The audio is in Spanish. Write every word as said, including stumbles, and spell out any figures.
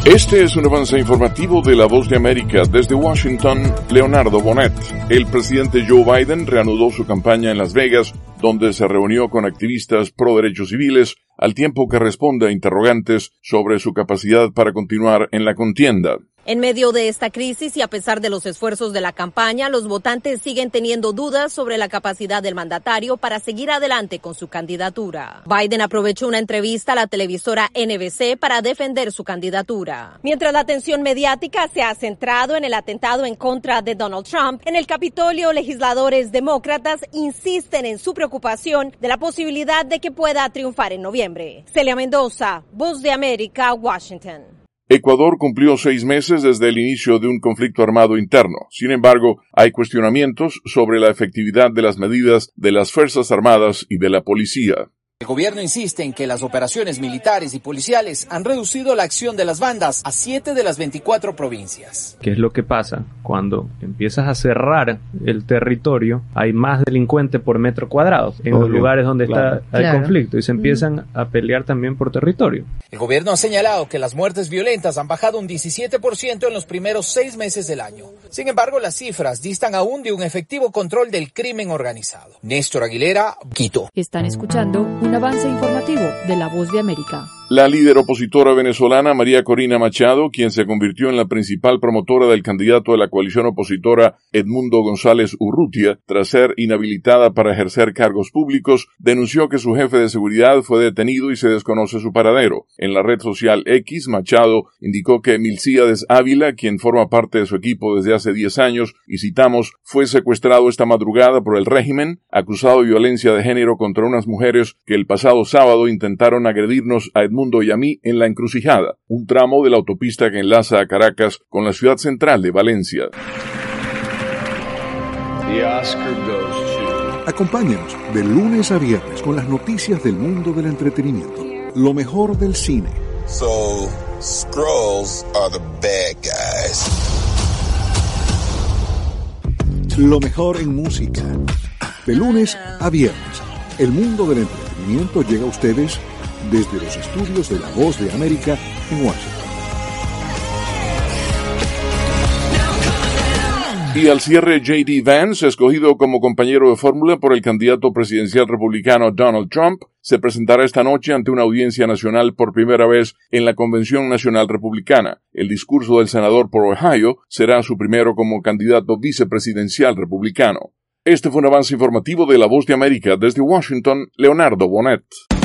Este es un avance informativo de La Voz de América. Desde Washington, Leonardo Bonet. El presidente Joe Biden reanudó su campaña en Las Vegas, donde se reunió con activistas pro derechos civiles, al tiempo que responde a interrogantes sobre su capacidad para continuar en la contienda. En medio de esta crisis y a pesar de los esfuerzos de la campaña, los votantes siguen teniendo dudas sobre la capacidad del mandatario para seguir adelante con su candidatura. Biden aprovechó una entrevista a la televisora N B C para defender su candidatura. Mientras la atención mediática se ha centrado en el atentado en contra de Donald Trump, en el Capitolio, legisladores demócratas insisten en su preocupación de la posibilidad de que pueda triunfar en noviembre. Celia Mendoza, Voz de América, Washington. Ecuador cumplió seis meses desde el inicio de un conflicto armado interno. Sin embargo, hay cuestionamientos sobre la efectividad de las medidas de las Fuerzas Armadas y de la policía. El gobierno insiste en que las operaciones militares y policiales han reducido la acción de las bandas a siete de las veinticuatro provincias. ¿Qué es lo que pasa? Cuando empiezas a cerrar el territorio, hay más delincuentes por metro cuadrado en Obvio, los lugares donde claro, está el claro. conflicto y se empiezan mm. a pelear también por territorio. El gobierno ha señalado que las muertes violentas han bajado un diecisiete por ciento en los primeros seis meses del año. Sin embargo, las cifras distan aún de un efectivo control del crimen organizado. Néstor Aguilera, Quito. Están escuchando un avance informativo de La Voz de América. La líder opositora venezolana María Corina Machado, quien se convirtió en la principal promotora del candidato de la coalición opositora Edmundo González Urrutia, tras ser inhabilitada para ejercer cargos públicos, denunció que su jefe de seguridad fue detenido y se desconoce su paradero. En la red social X, Machado indicó que Milcíades Ávila, quien forma parte de su equipo desde hace diez años, y citamos, fue secuestrado esta madrugada por el régimen, acusado de violencia de género contra unas mujeres que el pasado sábado intentaron agredirnos a Edmundo y a mí en La Encrucijada, un tramo de la autopista que enlaza a Caracas con la ciudad central de Valencia. Acompáñanos de lunes a viernes con las noticias del mundo del entretenimiento, lo mejor del cine. So, Skrulls are the bad guys. Lo mejor en música. De lunes a viernes, el mundo del entretenimiento llega a ustedes desde los estudios de La Voz de América en Washington. Y al cierre, J D Vance, escogido como compañero de fórmula por el candidato presidencial republicano Donald Trump, se presentará esta noche ante una audiencia nacional por primera vez en la Convención Nacional Republicana. El discurso del senador por Ohio será su primero como candidato vicepresidencial republicano. Este fue un avance informativo de La Voz de América. Desde Washington, Leonardo Bonet.